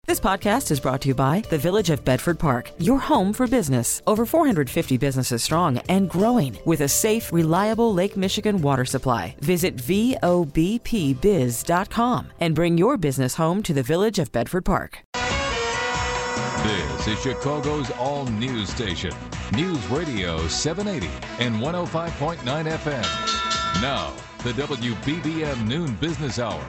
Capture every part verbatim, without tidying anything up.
This podcast is brought to you by the Village of Bedford Park, your home for business. Over four hundred fifty businesses strong and growing with a safe, reliable Lake Michigan water supply. Visit V O B P biz dot com and bring your business home to the Village of Bedford Park. This is Chicago's all-news station, News Radio seven eighty and one oh five point nine F M. Now, the W B B M Noon Business Hour.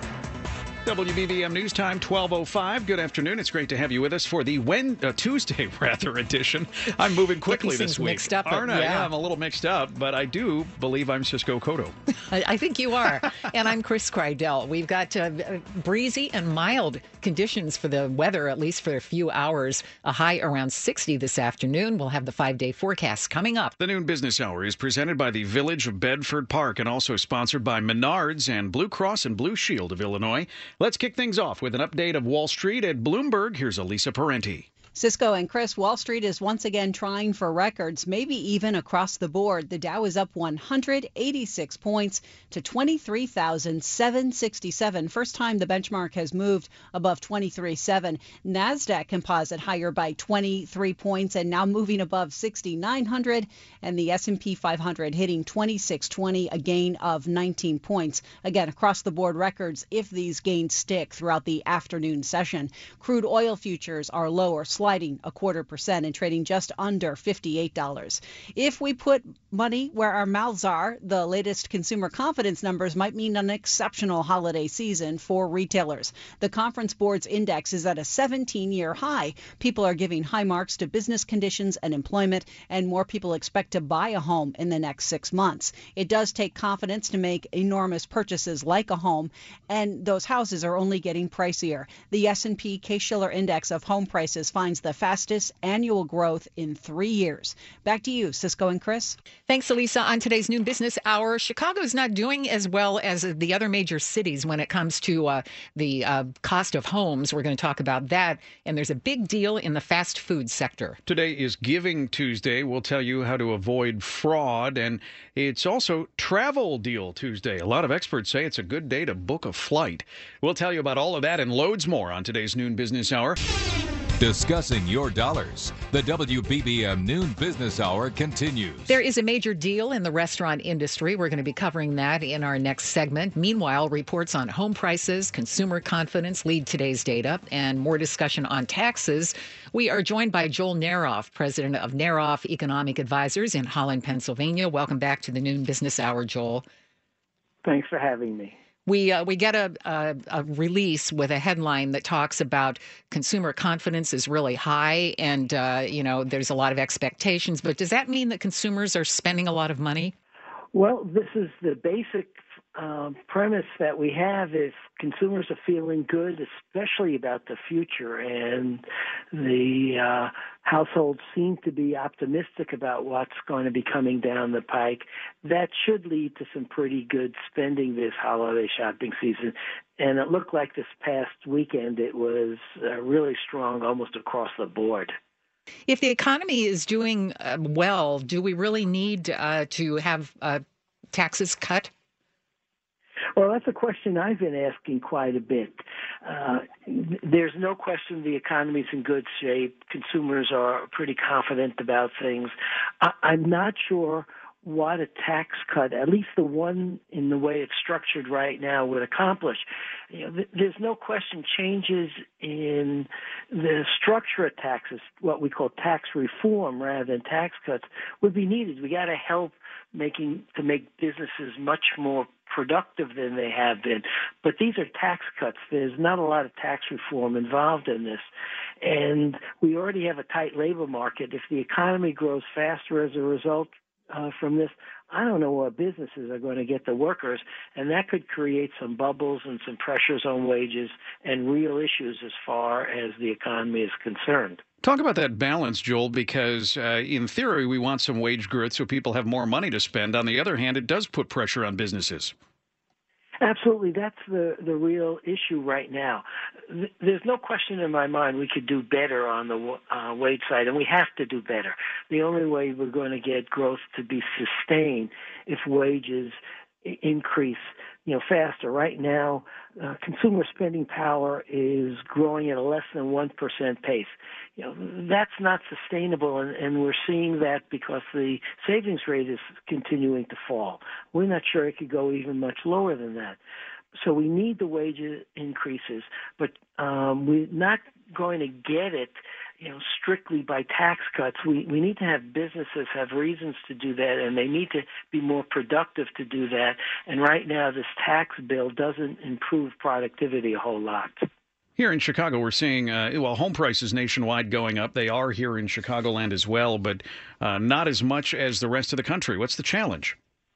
W B B M News Time, twelve oh five. Good afternoon. It's great to have you with us for the Wen- uh, Tuesday rather edition. I'm moving quickly this week. Mixed up, Aren't I? yeah. yeah, I'm a little mixed up, but I do believe I'm Cisco Cotto. I, I think you are. And I'm Chris Krydell. We've got uh, breezy and mild conditions for the weather, at least for a few hours. A high around sixty this afternoon. We'll have the five-day forecast coming up. The Noon Business Hour is presented by the Village of Bedford Park and also sponsored by Menards and Blue Cross and Blue Shield of Illinois. Let's kick things off with an update of Wall Street at Bloomberg. Here's Elisa Parenti. Cisco and Chris, Wall Street is once again trying for records, maybe even across the board. The Dow is up one hundred eighty-six points to twenty-three thousand seven hundred sixty-seven. First time the benchmark has moved above twenty-three thousand seven hundred. NASDAQ composite higher by twenty-three points and now moving above six thousand nine hundred. And the S and P five hundred hitting twenty-six twenty, a gain of nineteen points. Again, across the board records if these gains stick throughout the afternoon session. Crude oil futures are lower, sliding a quarter percent and trading just under fifty-eight dollars. If we put money where our mouths are, the latest consumer confidence numbers might mean an exceptional holiday season for retailers. The Conference Board's index is at a seventeen-year high. People are giving high marks to business conditions and employment, and more people expect to buy a home in the next six months. It does take confidence to make enormous purchases like a home, and those houses are only getting pricier. The S and P Case-Shiller Index of home prices finds the fastest annual growth in three years. Back to you, Cisco and Chris. Thanks, Elisa. On today's Noon Business Hour, Chicago's not doing as well as the other major cities when it comes to uh, the uh, cost of homes. We're going to talk about that. And there's a big deal in the fast food sector. Today is Giving Tuesday. We'll tell you how to avoid fraud. And it's also Travel Deal Tuesday. A lot of experts say it's a good day to book a flight. We'll tell you about all of that and loads more on today's Noon Business Hour. Discussing your dollars. The W B B M Noon Business Hour continues. There is a major deal in the restaurant industry. We're going to be covering that in our next segment. Meanwhile, reports on home prices, consumer confidence lead today's data, and more discussion on taxes. We are joined by Joel Naroff, president of Naroff Economic Advisors in Holland, Pennsylvania. Welcome back to the Noon Business Hour, Joel. Thanks for having me. We uh, we get a, a, a release with a headline that talks about consumer confidence is really high and, uh, you know, there's a lot of expectations. But does that mean that consumers are spending a lot of money? Well, this is the basic uh, premise that we have is consumers are feeling good, especially about the future. And the uh, households seem to be optimistic about what's going to be coming down the pike. That should lead to some pretty good spending this holiday shopping season. And it looked like this past weekend it was uh, really strong almost across the board. If the economy is doing uh, well, do we really need uh, to have uh, taxes cut? Well, that's a question I've been asking quite a bit. Uh, there's no question the economy's in good shape. Consumers are pretty confident about things. I- I'm not sure what a tax cut, at least the one in the way it's structured right now, would accomplish. You know, th- there's no question changes in the structure of taxes, what we call tax reform rather than tax cuts, would be needed. We got to help making to make businesses much more productive than they have been. But these are tax cuts. There's not a lot of tax reform involved in this. And we already have a tight labor market. If the economy grows faster as a result uh, from this, I don't know what businesses are going to get the workers, and that could create some bubbles and some pressures on wages and real issues as far as the economy is concerned. Talk about that balance, Joel, because uh, in theory, we want some wage growth so people have more money to spend. On the other hand, it does put pressure on businesses. Absolutely. That's the, the real issue right now. There's no question in my mind we could do better on the uh, wage side, and we have to do better. The only way we're going to get growth to be sustained if wages I- increase, you know, faster. Right now, uh, consumer spending power is growing at a less than one percent pace. You know, that's not sustainable, and, and we're seeing that because the savings rate is continuing to fall. We're not sure it could go even much lower than that. So we need the wage increases, but um, we're not going to get it, you know, strictly by tax cuts. We we need to have businesses have reasons to do that, and they need to be more productive to do that. And right now, this tax bill doesn't improve productivity a whole lot. Here in Chicago, we're seeing, uh, well, home prices nationwide going up. They are here in Chicagoland as well, but uh, not as much as the rest of the country. What's the challenge?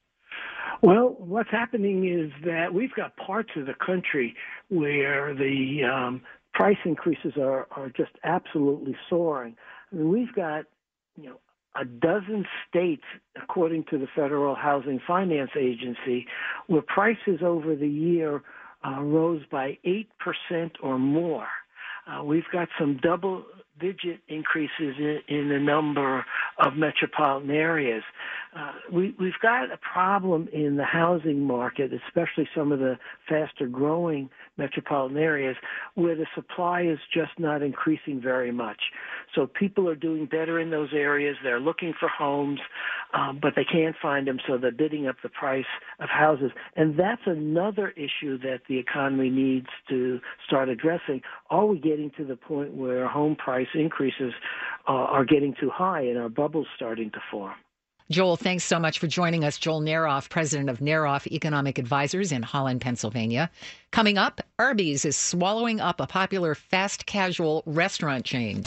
Well, what's happening is that we've got parts of the country where the um, price increases are, are just absolutely soaring. I mean, we've got, you know, a dozen states, according to the Federal Housing Finance Agency, where prices over the year uh, rose by eight percent or more. Uh, we've got some double-digit increases in, in the number of metropolitan areas. Uh, we, we've got a problem in the housing market, especially some of the faster-growing metropolitan areas, where the supply is just not increasing very much. So people are doing better in those areas. They're looking for homes, um, but they can't find them, so they're bidding up the price of houses. And that's another issue that the economy needs to start addressing. Are we getting to the point where home price increases uh, are getting too high and our bubble's starting to form? Joel, thanks so much for joining us. Joel Neroff, president of Neroff Economic Advisors in Holland, Pennsylvania. Coming up, Arby's is swallowing up a popular fast casual restaurant chain.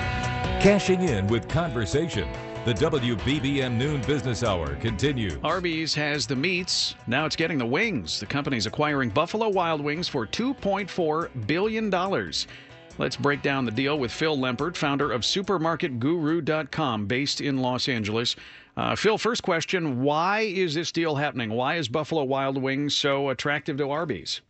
Cashing in with conversation. The W B B M Noon Business Hour continues. Arby's has the meats. Now it's getting the wings. The company's acquiring Buffalo Wild Wings for two point four billion dollars. Let's break down the deal with Phil Lempert, founder of supermarket guru dot com, based in Los Angeles. Uh, Phil, first question, why is this deal happening? Why is Buffalo Wild Wings so attractive to Arby's?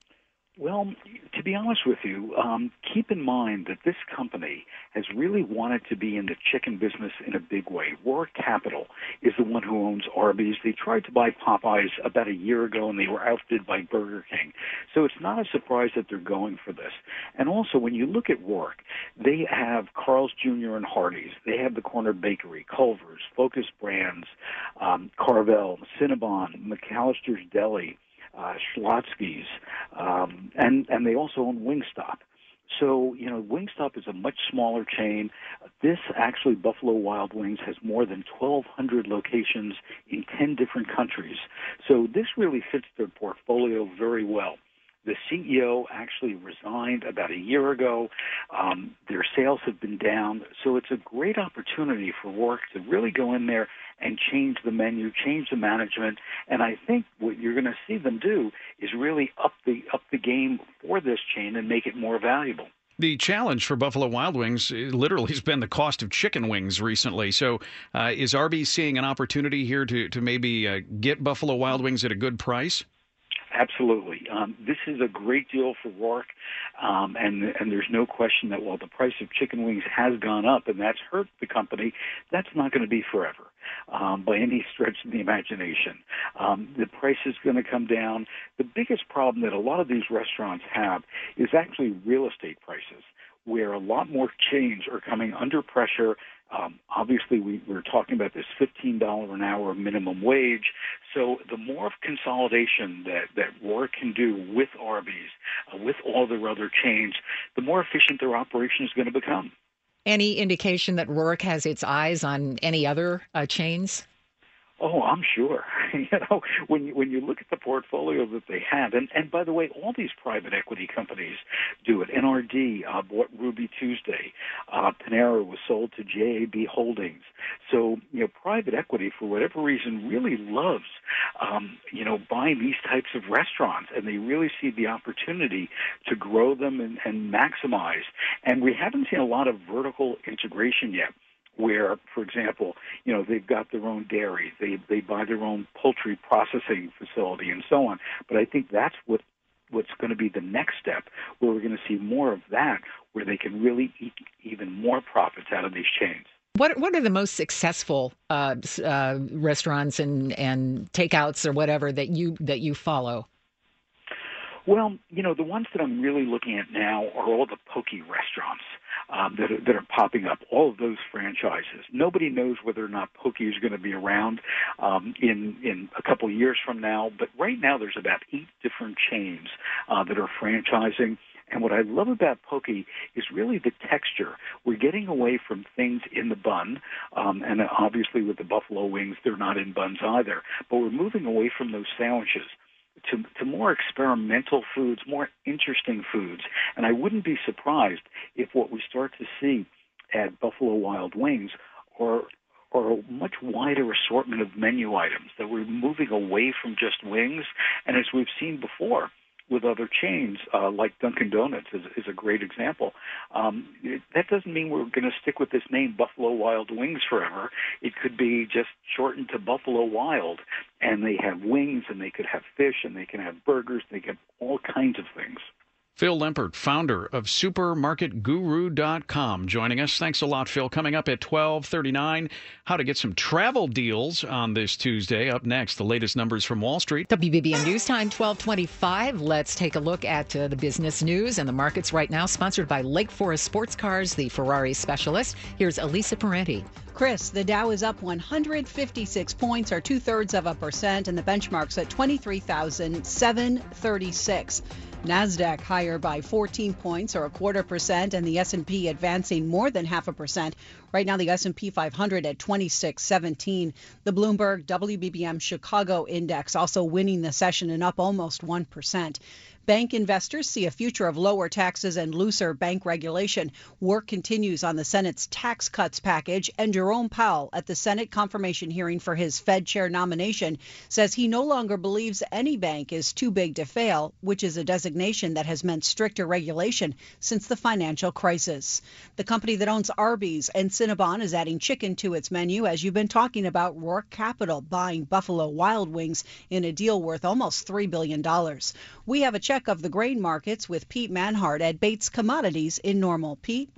Well, to be honest with you, um, keep in mind that this company has really wanted to be in the chicken business in a big way. Roark Capital is the one who owns Arby's. They tried to buy Popeyes about a year ago, and they were outbid by Burger King. So it's not a surprise that they're going for this. And also, when you look at Roark, they have Carl's Junior and Hardee's. They have the Corner Bakery, Culver's, Focus Brands, um, Carvel, Cinnabon, McAllister's Deli, Uh, Schlotsky's, um, and, and they also own Wingstop. So, you know, Wingstop is a much smaller chain. This, actually, Buffalo Wild Wings has more than twelve hundred locations in ten different countries. So this really fits their portfolio very well. The C E O actually resigned about a year ago. Um, their sales have been down. So it's a great opportunity for Roark to really go in there and change the menu, change the management. And I think what you're going to see them do is really up the up the game for this chain and make it more valuable. The challenge for Buffalo Wild Wings literally has been the cost of chicken wings recently. So uh, is Arby's seeing an opportunity here to, to maybe uh, get Buffalo Wild Wings at a good price? Absolutely. Um, this is a great deal for Roark, um, and and there's no question that while the price of chicken wings has gone up and that's hurt the company, that's not going to be forever um, by any stretch of the imagination. Um, the price is going to come down. The biggest problem that a lot of these restaurants have is actually real estate prices, where a lot more chains are coming under pressure. Um, obviously, we, we're talking about this fifteen dollars an hour minimum wage. So the more consolidation that, that Roark can do with Arby's, uh, with all their other chains, the more efficient their operation is going to become. Any indication that Roark has its eyes on any other uh, chains? Oh, I'm sure. You know, when you, when you look at the portfolio that they have, and, and by the way, all these private equity companies do it. N R D uh, bought Ruby Tuesday. Uh, Panera was sold to J A B Holdings. So, you know, private equity, for whatever reason, really loves, um, you know, buying these types of restaurants, and they really see the opportunity to grow them and, and maximize. And we haven't seen a lot of vertical integration yet, where, for example, you know, they've got their own dairy, they they buy their own poultry processing facility and so on. But I think that's what what's going to be the next step, where we're going to see more of that, where they can really eke even more profits out of these chains. What What are the most successful uh, uh, restaurants and, and takeouts or whatever that you that you follow? Well, you know, the ones that I'm really looking at now are all the poke restaurants um, that, are, that are popping up, all of those franchises. Nobody knows whether or not poke is going to be around um, in, in a couple of years from now, but right now there's about eight different chains uh, that are franchising. And what I love about poke is really the texture. We're getting away from things in the bun, um, and obviously with the buffalo wings, they're not in buns either, but we're moving away from those sandwiches to, to more experimental foods, more interesting foods. And I wouldn't be surprised if what we start to see at Buffalo Wild Wings are, are a much wider assortment of menu items, that we're moving away from just wings. And as we've seen before with other chains, uh, like Dunkin' Donuts is, is a great example. Um, it, that doesn't mean we're going to stick with this name, Buffalo Wild Wings, forever. It could be just shortened to Buffalo Wild, and they have wings, and they could have fish, and they can have burgers, they can have all kinds of things. Phil Lempert, founder of supermarket guru dot com, joining us. Thanks a lot, Phil. Coming up at twelve thirty-nine, how to get some travel deals on this Tuesday. Up next, the latest numbers from Wall Street. W B B M News Time, twelve twenty-five. Let's take a look at uh, the business news and the markets right now, sponsored by Lake Forest Sports Cars, the Ferrari specialist. Here's Elisa Parenti. Chris, the Dow is up one hundred fifty-six points, or two-thirds of a percent, and the benchmark's at twenty-three thousand seven hundred thirty-six. NASDAQ higher by fourteen points, or a quarter percent, and the S and P advancing more than half a percent. Right now, the S and P five hundred at twenty-six seventeen. The Bloomberg W B B M Chicago Index also winning the session and up almost one percent. Bank investors see a future of lower taxes and looser bank regulation. Work continues on the Senate's tax cuts package, and Jerome Powell, at the Senate confirmation hearing for his Fed chair nomination, says he no longer believes any bank is too big to fail, which is a designation that has meant stricter regulation since the financial crisis. The company that owns Arby's and Cinnabon is adding chicken to its menu, as you've been talking about. Roark Capital buying Buffalo Wild Wings in a deal worth almost three billion dollars. We have a check of the grain markets with Pete Manhart at Bates Commodities in Normal. Pete?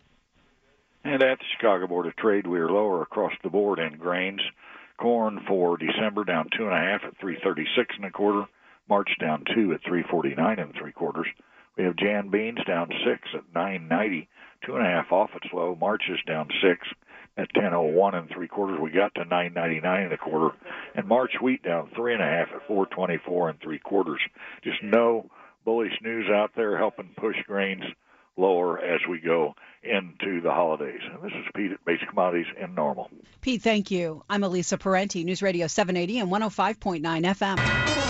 And at the Chicago Board of Trade, we are lower across the board in grains. Corn for December down two and a half at three thirty-six and a quarter. March down two at three forty-nine and three quarters. We have Jan beans down six at nine ninety, two and a half off its low. March is down six at ten oh one and three quarters. We got to nine ninety-nine and a quarter. And March wheat down three and a half at four twenty-four and three quarters. Just no bullish news out there helping push grains lower as we go into the holidays. And this is Pete at Base Commodities in Normal. Pete, thank you. I'm Elisa Parenti, News Radio seven eighty and one oh five point nine F M.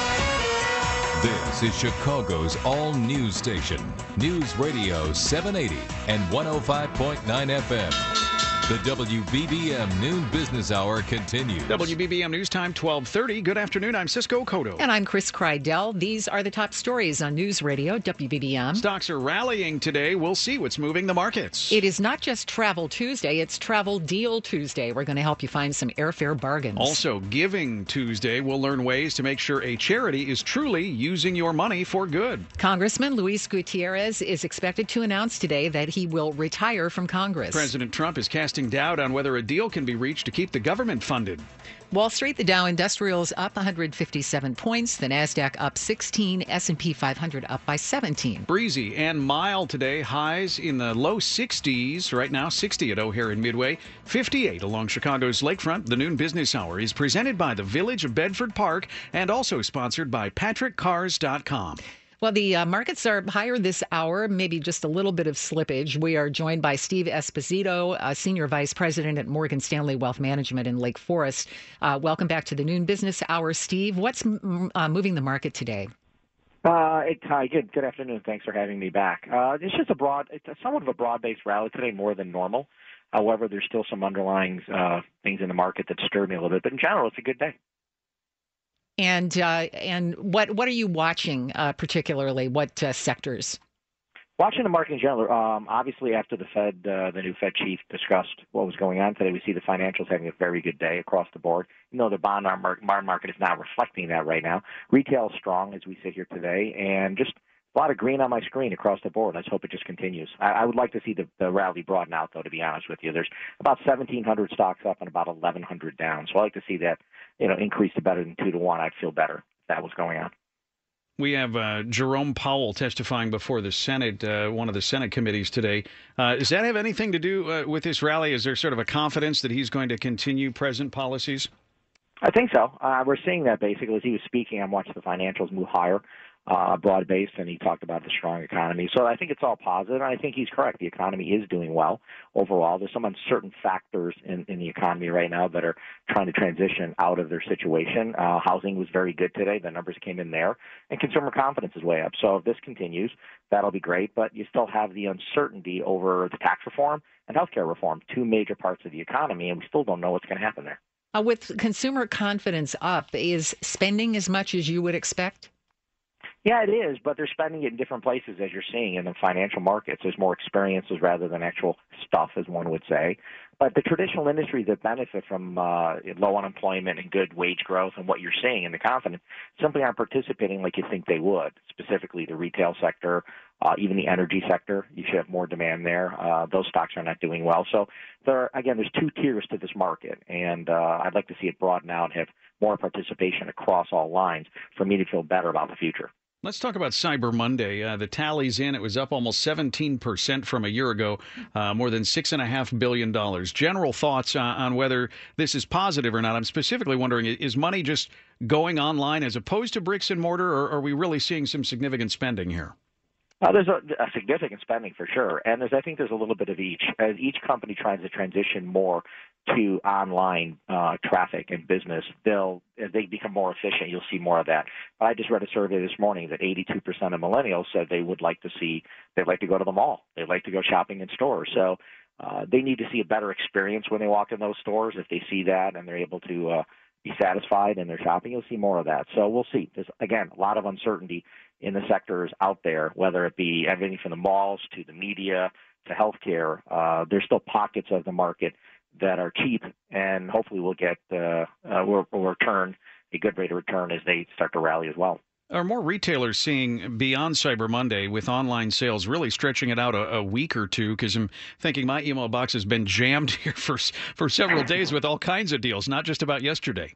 This is Chicago's all-news station, News Radio seven eighty and one oh five point nine F M. The W B B M Noon Business Hour continues. W B B M News Time, twelve thirty. Good afternoon. I'm Cisco Cotto. And I'm Chris Kreidel. These are the top stories on News Radio W B B M. Stocks are rallying today. We'll see what's moving the markets. It is not just Travel Tuesday, it's Travel Deal Tuesday. We're going to help you find some airfare bargains. Also, Giving Tuesday. We'll learn ways to make sure a charity is truly using your money for good. Congressman Luis Gutierrez is expected to announce today that he will retire from Congress. President Trump is casting doubt on whether a deal can be reached to keep the government funded. Wall Street, the Dow Industrials up one hundred fifty-seven points, the NASDAQ up sixteen, S and P five hundred up by seventeen. Breezy and mild today, highs in the low sixties. Right now, sixty at O'Hare and Midway, fifty-eight along Chicago's lakefront. The Noon Business Hour is presented by the Village of Bedford Park and also sponsored by Patrick Cars dot com. Well, the uh, markets are higher this hour, maybe just a little bit of slippage. We are joined by Steve Esposito, uh, Senior Vice President at Morgan Stanley Wealth Management in Lake Forest. Uh, welcome back to the Noon Business Hour, Steve. What's m- uh, moving the market today? Uh, it, hi, good, good afternoon. Thanks for having me back. Uh, it's just a broad, it's a somewhat of a broad-based rally today, more than normal. However, there's still some underlying uh, things in the market that stir me a little bit. But in general, it's a good day. And uh, and what what are you watching uh, particularly? What uh, sectors? Watching the market in general, um, obviously after the Fed, uh, the new Fed chief discussed what was going on today, we see the financials having a very good day across the board. You know, the bond market is not reflecting that right now. Retail is strong as we sit here today, and just a lot of green on my screen across the board. Let's hope it just continues. I, I would like to see the, the rally broaden out, though, to be honest with you. There's about seventeen hundred stocks up and about eleven hundred down. So I like to see that, you know, increase to better than two to one. I'd feel better if that was going on. We have uh, Jerome Powell testifying before the Senate, uh, one of the Senate committees today. Uh, does that have anything to do uh, with this rally? Is there sort of a confidence that he's going to continue present policies? I think so. Uh, we're seeing that basically as he was speaking. I'm watching the financials move higher, uh, broad-based, and he talked about the strong economy. So I think it's all positive. I think he's correct. The economy is doing well overall. There's some uncertain factors in, in the economy right now that are trying to transition out of their situation. Uh, housing was very good today. The numbers came in there. And consumer confidence is way up. So if this continues, that'll be great. But you still have the uncertainty over the tax reform and healthcare reform, two major parts of the economy, and we still don't know what's going to happen there. Uh, with consumer confidence up, is spending as much as you would expect? Yeah, it is, but they're spending it in different places, as you're seeing in the financial markets. There's more experiences rather than actual stuff, as one would say. But the traditional industries that benefit from uh, low unemployment and good wage growth and what you're seeing in the confidence simply aren't participating like you think they would, specifically the retail sector, uh, even the energy sector. You should have more demand there. Uh, those stocks are not doing well. So, there, again, there's two tiers to this market, and uh, I'd like to see it broaden out and have more participation across all lines for me to feel better about the future. Let's talk about Cyber Monday. Uh, the tally's in. It was up almost seventeen percent from a year ago, uh, more than six point five billion dollars. General thoughts uh, on whether this is positive or not. I'm specifically wondering, is money just going online as opposed to bricks and mortar, or are we really seeing some significant spending here? Uh, there's a, a significant spending for sure, and there's I think there's a little bit of each. As each company tries to transition more to online uh, traffic and business, they'll as they become more efficient, you'll see more of that. But I just read a survey this morning that eighty-two percent of millennials said they would like to see, they'd like to go to the mall, they'd like to go shopping in stores. So uh, they need to see a better experience when they walk in those stores. If they see that and they're able to uh, be satisfied in their shopping, you'll see more of that. So we'll see. There's, again, a lot of uncertainty in the sectors out there, whether it be everything from the malls to the media to healthcare. Uh, there's still pockets of the market that are cheap, and hopefully we'll get uh, uh, we'll, we'll return a good rate of return as they start to rally as well. Are more retailers seeing beyond Cyber Monday with online sales really stretching it out a, a week or two? Because I'm thinking my email box has been jammed here for for several days with all kinds of deals, not just about yesterday.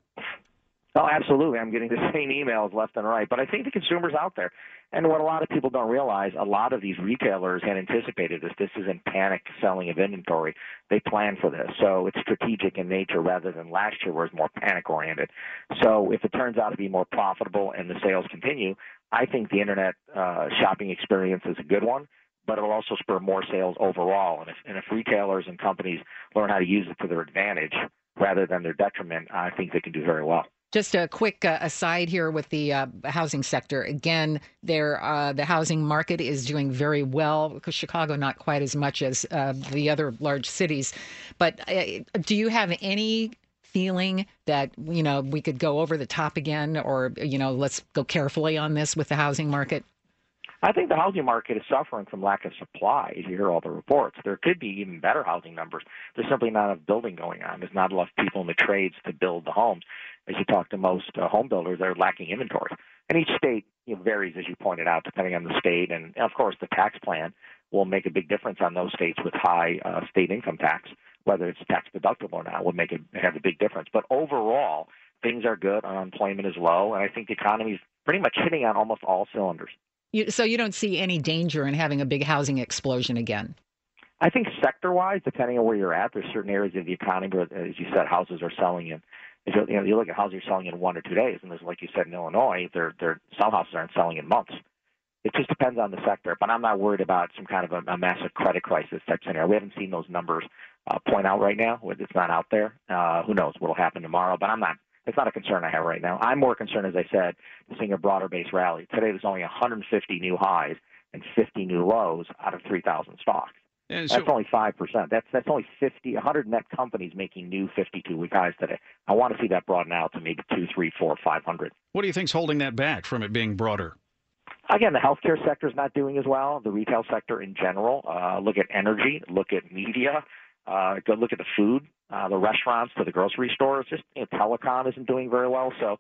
Oh, absolutely. I'm getting the same emails left and right. But I think the consumer's out there. And what a lot of people don't realize, a lot of these retailers had anticipated this. This isn't panic selling of inventory. They plan for this. So it's strategic in nature rather than last year where it's more panic-oriented. So if it turns out to be more profitable and the sales continue, I think the Internet uh, shopping experience is a good one, but it'll also spur more sales overall. And if, and if retailers and companies learn how to use it to their advantage rather than their detriment, I think they can do very well. Just a quick uh, aside here with the uh, housing sector. Again, there uh, the housing market is doing very well, because Chicago not quite as much as uh, the other large cities. But uh, do you have any feeling that, you know, we could go over the top again, or, you know, let's go carefully on this with the housing market? I think the housing market is suffering from lack of supply, as you hear all the reports. There could be even better housing numbers. There's simply not enough building going on. There's not enough people in the trades to build the homes. As you talk to most uh, home builders, they're lacking inventory. And each state, you know, varies, as you pointed out, depending on the state. And, of course, the tax plan will make a big difference on those states with high uh, state income tax. Whether it's tax deductible or not will make it have a big difference. But overall, things are good. Unemployment is low. And I think the economy is pretty much hitting on almost all cylinders. You, so you don't see any danger in having a big housing explosion again? I think sector-wise, depending on where you're at, there's certain areas of the economy where, as you said, houses are selling in. If you, you know, you look at houses are selling in one or two days, and there's, like you said, in Illinois, they're, they're, some houses aren't selling in months. It just depends on the sector. But I'm not worried about some kind of a, a massive credit crisis type scenario. We haven't seen those numbers uh, point out right now. It's not out there. Uh, who knows what will happen tomorrow? But I'm not. It's not a concern I have right now. I'm more concerned, as I said, seeing a broader base rally. Today there's only one hundred fifty new highs and fifty new lows out of three thousand stocks. And so, that's only five percent. That's that's only fifty, one hundred net companies making new fifty-two-week highs today. I want to see that broaden out to maybe two, three, four, five hundred. What do you think's holding that back from it being broader? Again, the healthcare sector is not doing as well. The retail sector in general. Uh, look at energy. Look at media. Uh, go look at the food, uh, the restaurants, to the grocery stores. Just you know, telecom isn't doing very well. So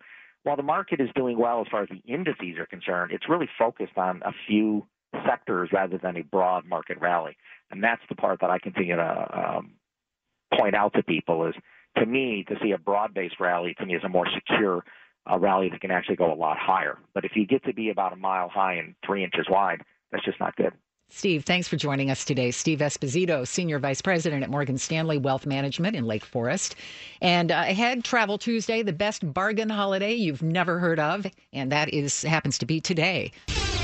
while the market is doing well as far as the indices are concerned, it's really focused on a few sectors rather than a broad market rally. And that's the part that I continue to um, point out to people is, to me, to see a broad-based rally, to me, is a more secure uh, rally that can actually go a lot higher. But if you get to be about a mile high and three inches wide, that's just not good. Steve, thanks for joining us today. Steve Esposito, Senior Vice President at Morgan Stanley Wealth Management in Lake Forest. And uh, ahead, Travel Tuesday, the best bargain holiday you've never heard of, and that is happens to be today.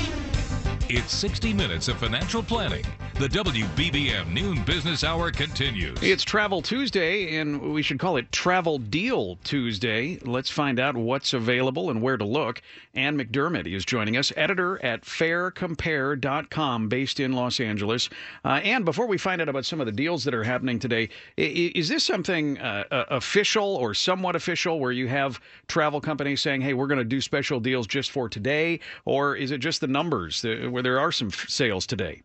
It's sixty minutes of financial planning. The W B B M Noon Business Hour continues. It's Travel Tuesday, and we should call it Travel Deal Tuesday. Let's find out what's available and where to look. Ann McDermott is joining us, editor at fair compare dot com, based in Los Angeles. Uh, Ann, before we find out about some of the deals that are happening today, is this something uh, official or somewhat official where you have travel companies saying, hey, we're going to do special deals just for today, or is it just the numbers where there are some sales today?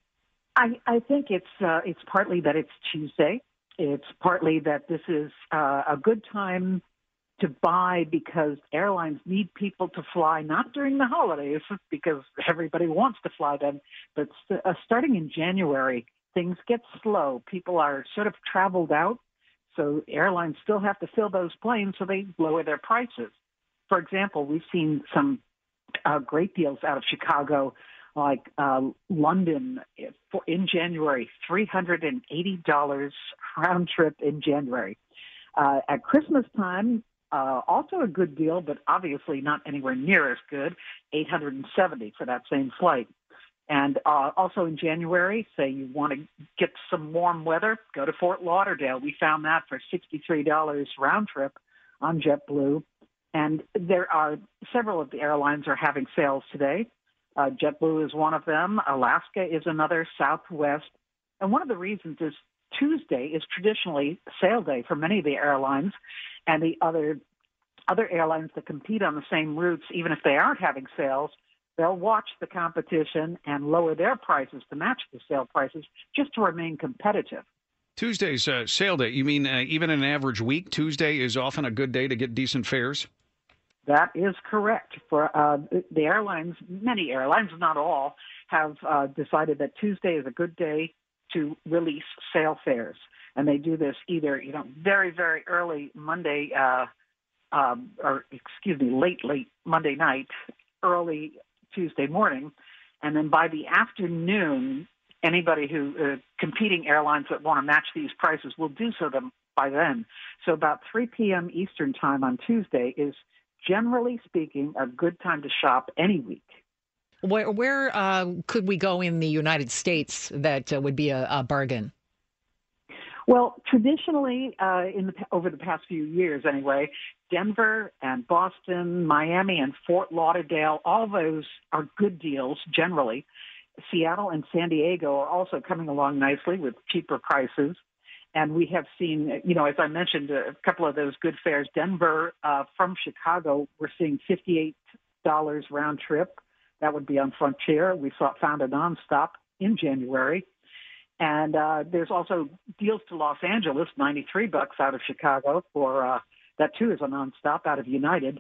I, I think it's uh, it's partly that it's Tuesday. It's partly that this is uh, a good time to buy because airlines need people to fly, not during the holidays because everybody wants to fly then, but st- uh, starting in January, things get slow. People are sort of traveled out, so airlines still have to fill those planes, so they lower their prices. For example, we've seen some uh, great deals out of Chicago, like uh, London for, in January, three hundred eighty dollars round trip in January. Uh, at Christmas time, uh, also a good deal, but obviously not anywhere near as good, eight hundred seventy dollars for that same flight. And uh, also in January, say you want to get some warm weather, go to Fort Lauderdale. We found that for sixty-three dollars round trip on JetBlue. And there are several of the airlines are having sales today. Uh, JetBlue is one of them. Alaska is another. Southwest. And one of the reasons is Tuesday is traditionally sale day for many of the airlines, and the other other airlines that compete on the same routes, even if they aren't having sales, they'll watch the competition and lower their prices to match the sale prices just to remain competitive. Tuesday's uh, sale day. You mean uh, even in an average week, Tuesday is often a good day to get decent fares? That is correct. For uh, the airlines, many airlines, not all, have uh, decided that Tuesday is a good day to release sale fares. And they do this either, you know, very, very early Monday, uh, um, or excuse me, late, late Monday night, early Tuesday morning. And then by the afternoon, anybody who, uh, competing airlines that want to match these prices will do so them by then. So about three p.m. Eastern time on Tuesday is, generally speaking, a good time to shop any week. Where, where uh, could we go in the United States that uh, would be a, a bargain? Well, traditionally, uh, in the, over the past few years anyway, Denver and Boston, Miami and Fort Lauderdale, all those are good deals generally. Seattle and San Diego are also coming along nicely with cheaper prices. And we have seen, you know, as I mentioned, a couple of those good fares. Denver uh, from Chicago, we're seeing fifty-eight dollars round trip. That would be on Frontier. We saw, found a nonstop in January. And uh, there's also deals to Los Angeles, ninety-three bucks out of Chicago for uh, that too is a nonstop out of United.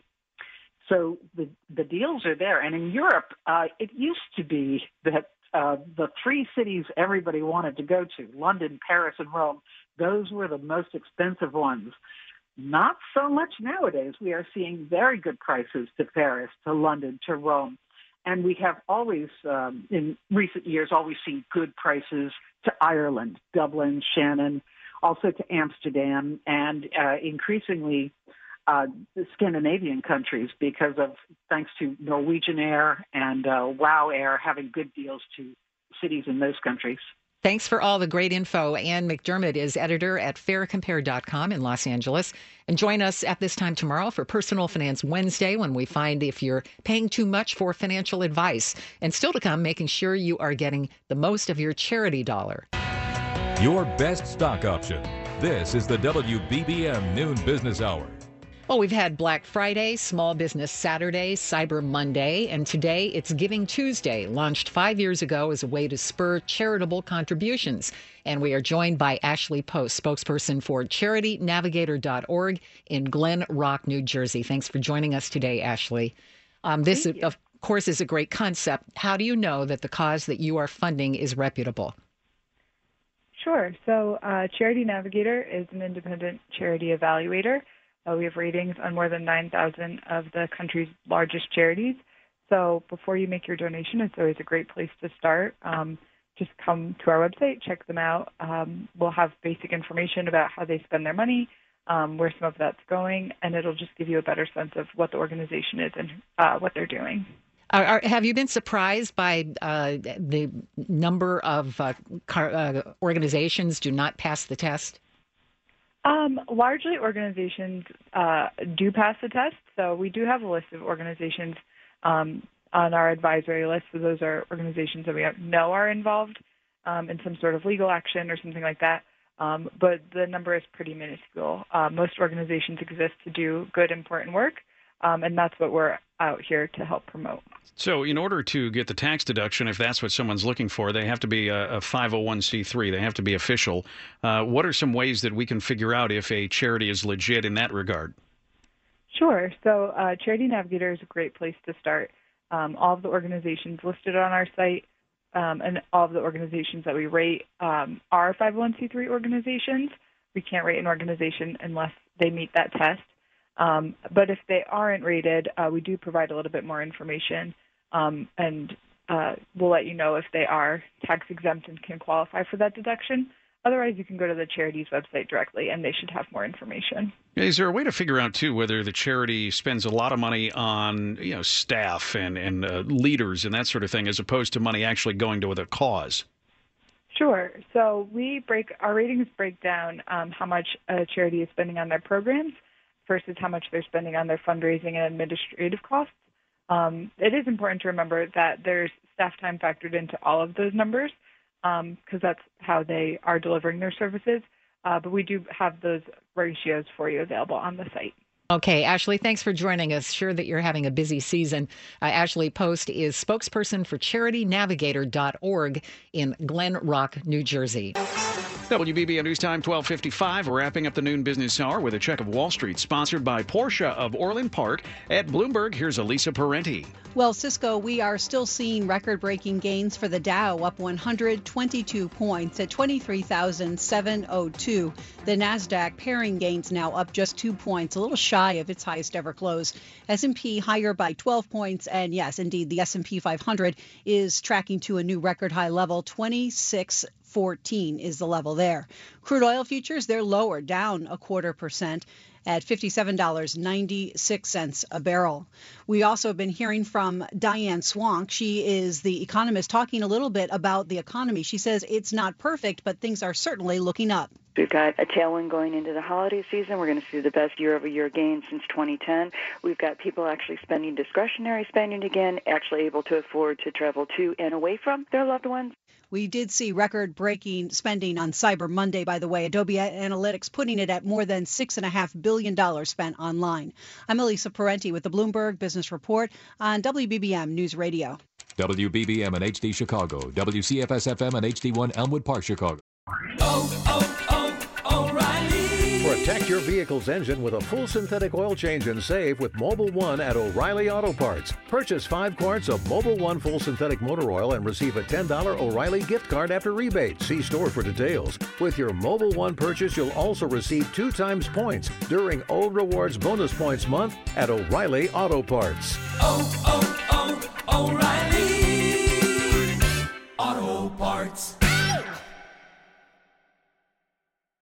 So the the deals are there. And in Europe, uh, it used to be that uh, the three cities everybody wanted to go to, London, Paris, and Rome, those were the most expensive ones. Not so much nowadays. We are seeing very good prices to Paris, to London, to Rome. And we have always, um, in recent years, always seen good prices to Ireland, Dublin, Shannon, also to Amsterdam, and uh, increasingly uh, the Scandinavian countries because of, thanks to Norwegian Air and uh, WOW Air having good deals to cities in those countries. Thanks for all the great info. Ann McDermott is editor at fair compare dot com in Los Angeles. And join us at this time tomorrow for Personal Finance Wednesday, when we find if you're paying too much for financial advice. And still to come, making sure you are getting the most of your charity dollar. Your best stock option. This is the W B B M Noon Business Hour. Well, we've had Black Friday, Small Business Saturday, Cyber Monday, and today it's Giving Tuesday, launched five years ago as a way to spur charitable contributions. And we are joined by Ashley Post, spokesperson for charity navigator dot org in Glen Rock, New Jersey. Thanks for joining us today, Ashley. Um, this, of course, is a great concept. How do you know that the cause that you are funding is reputable? Sure. So uh, Charity Navigator is an independent charity evaluator. Uh, we have ratings on more than nine thousand of the country's largest charities. So before you make your donation, it's always a great place to start. Um, just come to our website, check them out. Um, we'll have basic information about how they spend their money, um, where some of that's going, and it'll just give you a better sense of what the organization is and uh, what they're doing. Are, are, have you been surprised by uh, the number of uh, car, uh, organizations do not pass the test? Um, largely, organizations uh, do pass the test. So we do have a list of organizations um, on our advisory list. So those are organizations that we know are involved um, in some sort of legal action or something like that. Um, but the number is pretty minuscule. Uh, most organizations exist to do good, important work, um, and that's what we're out here to help promote. So in order to get the tax deduction, if that's what someone's looking for, they have to be a, a five oh one c three. They have to be official. Uh, what are some ways that we can figure out if a charity is legit in that regard? Sure. So uh, Charity Navigator is a great place to start. Um, all of the organizations listed on our site um, and all of the organizations that we rate um, are five oh one c three organizations. We can't rate an organization unless they meet that test. Um, but if they aren't rated, uh, we do provide a little bit more information, um, and uh, we'll let you know if they are tax exempt and can qualify for that deduction. Otherwise, you can go to the charity's website directly, and they should have more information. Is there a way to figure out, too, whether the charity spends a lot of money on, you know, staff and, and uh, leaders and that sort of thing, as opposed to money actually going to the cause? Sure. So we break our ratings break down um, how much a charity is spending on their programs versus how much they're spending on their fundraising and administrative costs. Um, it is important to remember that there's staff time factored into all of those numbers because um, that's how they are delivering their services. Uh, but we do have those ratios for you available on the site. Okay, Ashley, thanks for joining us. Sure that you're having a busy season. Uh, Ashley Post is spokesperson for charity navigator dot org in Glen Rock, New Jersey. W B B M News Time, twelve fifty-five. We're wrapping up the noon business hour with a check of Wall Street, sponsored by Porsche of Orland Park. At Bloomberg, here's Elisa Parenti. Well, Cisco, we are still seeing record-breaking gains for the Dow, up one hundred twenty-two points at twenty-three thousand seven hundred two. The Nasdaq pairing gains now up just two points, a little shy of its highest ever close. S and P higher by twelve points, and yes, indeed, the S and P five hundred is tracking to a new record high level, twenty-six fourteen is the level there. Crude oil futures, they're lower, down a quarter percent at fifty-seven dollars and ninety-six cents a barrel. We also have been hearing from Diane Swank. She is the economist talking a little bit about the economy. She says it's not perfect, but things are certainly looking up. We've got a tailwind going into the holiday season. We're going to see the best year-over-year gain since twenty ten. We've got people actually spending discretionary spending again, actually able to afford to travel to and away from their loved ones. We did see record-breaking spending on Cyber Monday, by the way. Adobe Analytics putting it at more than six point five billion dollars spent online. I'm Elisa Parenti with the Bloomberg Business Report on W B B M News Radio. W B B M and H D Chicago, W C F S F M and H D one Elmwood Park, Chicago. Oh, oh, oh, O'Reilly. Protect your vehicle's engine with a full synthetic oil change and save with Mobil One at O'Reilly Auto Parts. Purchase five quarts of Mobil One full synthetic motor oil and receive a ten dollars O'Reilly gift card after rebate. See store for details. With your Mobil One purchase, you'll also receive two times points during Old Rewards Bonus Points Month at O'Reilly Auto Parts. Oh, oh, oh, O'Reilly.